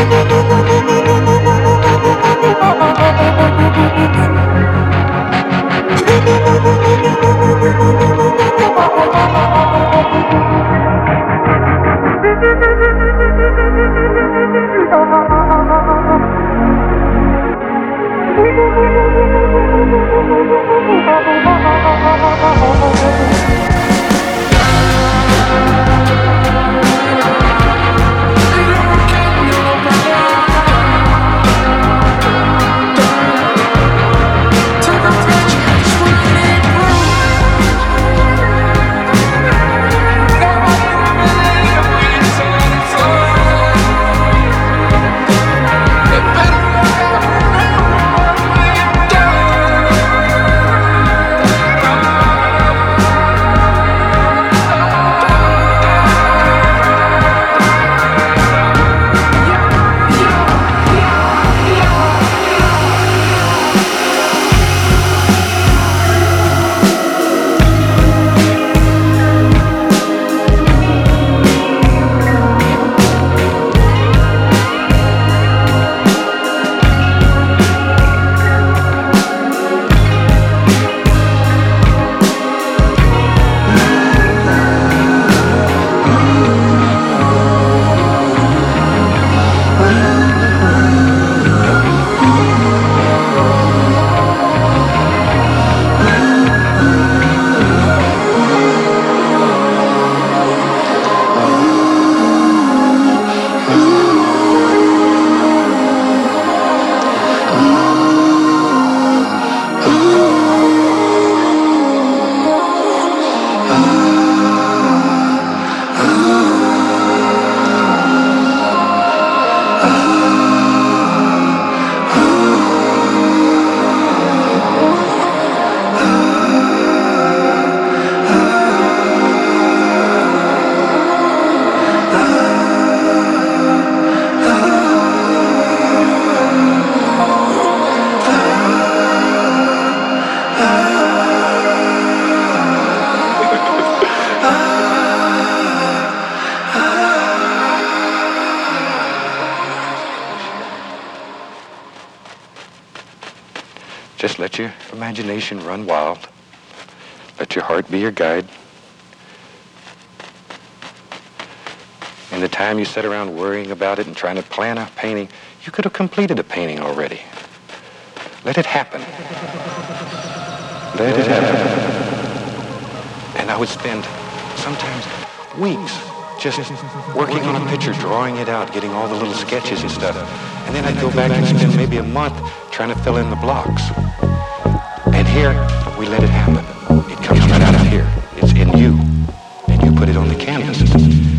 Just let your imagination run wild. Let your heart be your guide. In the time you sit around worrying about it and trying to plan a painting, you could have completed a painting already. Let it happen. Let it happen. And I would spend sometimes weeks just working on a picture, drawing it out, getting all the little sketches and stuff. And then I'd go back and spend maybe a month trying to fill in the blocks. And here, we let it happen. It comes right out of here. It's in you. And you put it on the canvas.